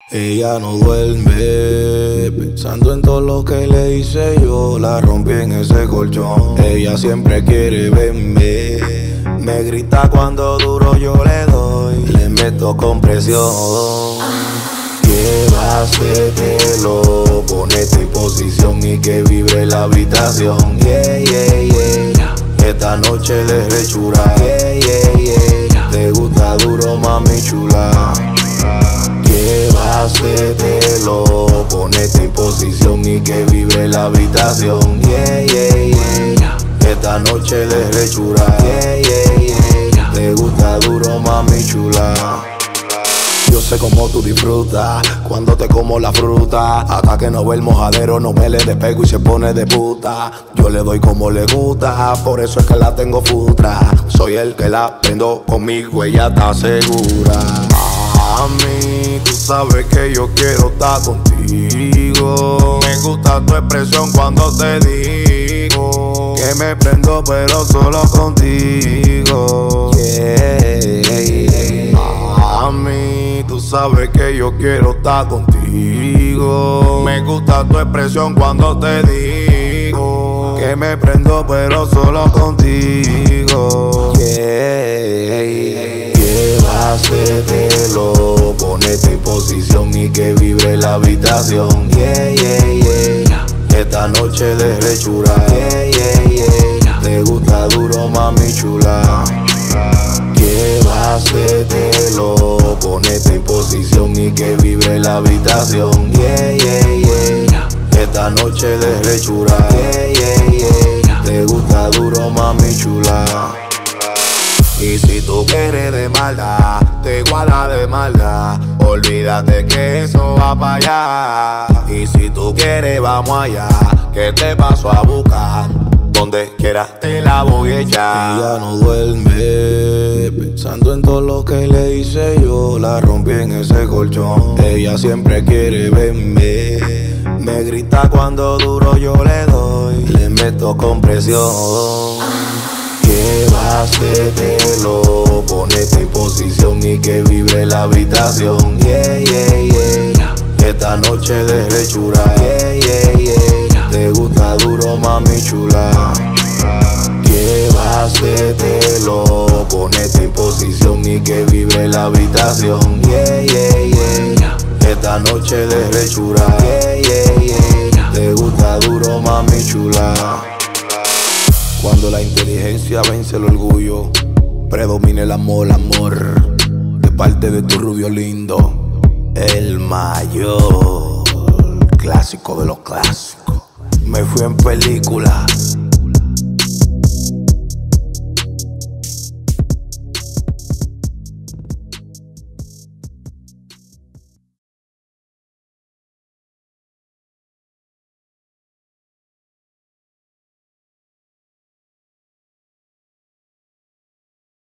Ella no duerme, pensando en todo lo que le hice yo. La rompí en ese colchón. Ella siempre quiere verme, me grita cuando duro yo le doy. Le meto con presión. Quiero hacértelo, ponete en posición y que vibre la habitación. Yeah, yeah, yeah. Esta noche le rechura. Yeah, yeah, yeah. Te gusta duro, mami chula. Quiero hacértelo, ponete en posición y que vibre la habitación. Yeah, yeah, yeah. Esta noche le rechura. Yeah, yeah, yeah. Te gusta duro, mami chula. Yo sé cómo tú disfrutas cuando te como la fruta. Hasta que no ve el mojadero, no me le despego y se pone de puta. Yo le doy como le gusta, por eso es que la tengo futra. Soy el que la prendo conmigo, ella está segura. Mami, tú sabes que yo quiero estar contigo. Me gusta tu expresión cuando te digo que me prendo pero solo contigo. Yeah. Mami, tú sabes que yo quiero estar contigo. Me gusta tu expresión cuando te digo que me prendo pero solo contigo. Yeah. Quiero hacértelo, ponete en posición y que vibre la habitación. Yeah, yeah, yeah. Esta noche de rechura. Yeah, yeah, yeah. Te gusta duro, mami chula. Quiero hacértelo, ponete en posición y que vibre la habitación. Yeah, yeah, yeah. Esta noche de rechura. Yeah, yeah, yeah. Te gusta duro, mami chula. Y si tú quieres de maldad, te guarda de maldad. Olvídate que eso va para allá. Y si tú quieres vamos allá, que te paso a buscar. Donde quiera te la voy a echar. Ella no duerme, pensando en todo lo que le hice yo. La rompí en ese colchón. Ella siempre quiere verme, me grita cuando duro yo le doy. Le meto con presión. Quiero hacértelo, ponete en posición y que vibre la habitación. Yeah, yeah, yeah. Esta noche de rechura. Yeah, yeah, yeah. Te gusta duro, mami chula. Quiero hacértelo, ponete en posición y que vibre la habitación. Yeah, yeah, yeah. Esta noche de rechura. Yeah, yeah, yeah. Te gusta duro, mami chula. Cuando la inteligencia vence el orgullo, predomina el amor, de parte de tu rubio lindo, el mayor, clásico de los clásicos. Me fui en película,